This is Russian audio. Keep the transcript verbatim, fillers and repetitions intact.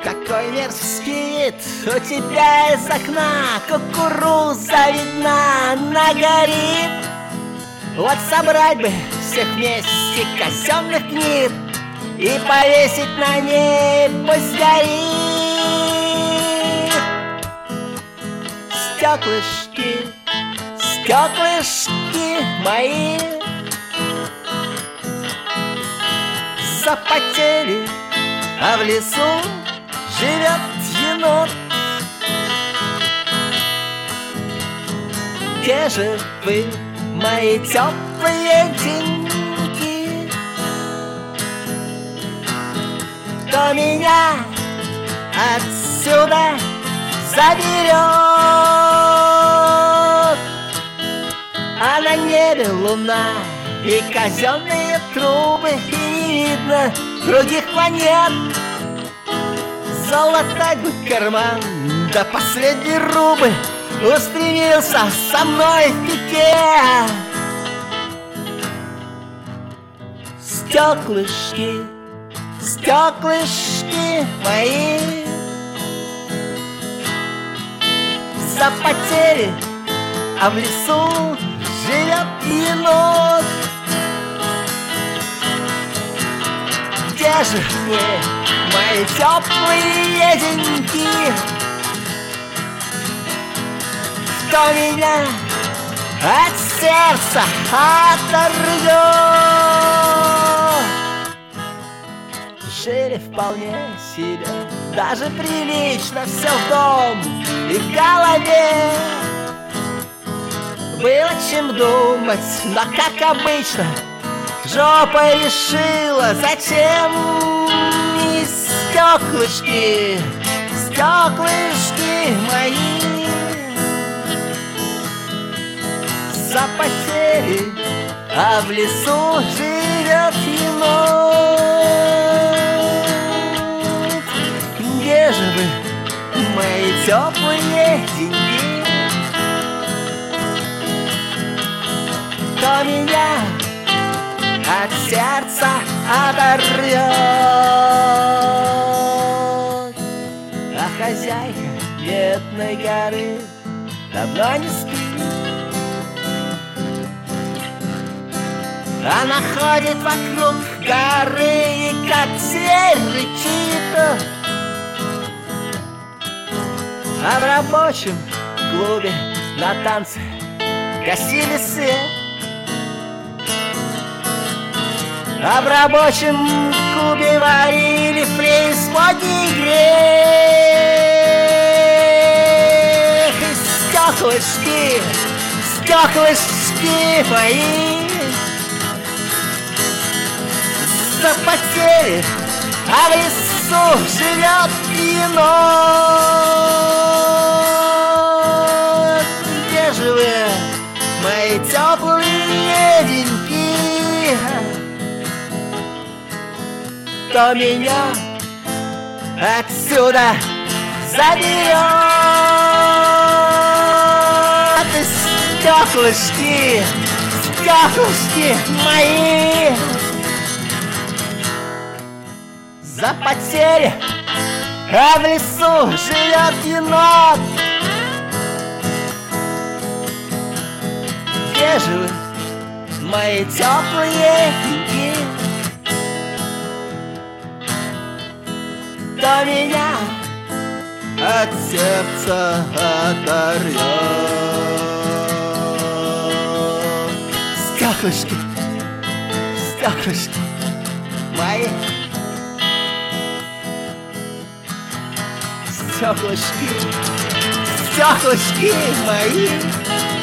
Какой мерзкий вид у тебя из окна, кукуруза видна, она горит. Вот собрать бы всех вместе казенных гнид и повесить на ней, пусть горит. Стеклышки, стеклышки мои запотели, а в лесу живет енот. Где же вы, мои теплые деньги? Кто меня отсюда заберет? А на небе луна и казенные трубы, и не видно других планет. Залатать бы карман до последней рубы, устремился со мной в пике. Стеклышки, стеклышки мои запотели, а в лесу живет енот. Где же вы, мои теплые деньги? Кто меня от сердца оторвет? Жили вполне себе, даже прилично, все в дом и в голове. Было чем думать, но как обычно жопа решила, зачем? И стеклышки, стеклышки мои запотели, а в лесу живет енот. Где же вы, мои теплые деньги? Кто меня от сердца оторвет? А хозяйка Медной горы давно не спит. Она ходит вокруг горы и как зверь рычит. А в рабочем клубе на танцы гасили свет. А в рабочем клубе варили в преисподней грех. И стеклышки, стеклышки мои запотели, а в лесу живет енот. Где же вы, мои теплые деньги? Кто меня отсюда заберет? И стеклышки, стеклышки мои запотели, а в лесу живет енот. Где же вы, мои теплые деньги? Кто меня от сердца оторвет? Стеклышки, стеклышки мои стеклышки, стеклышки мои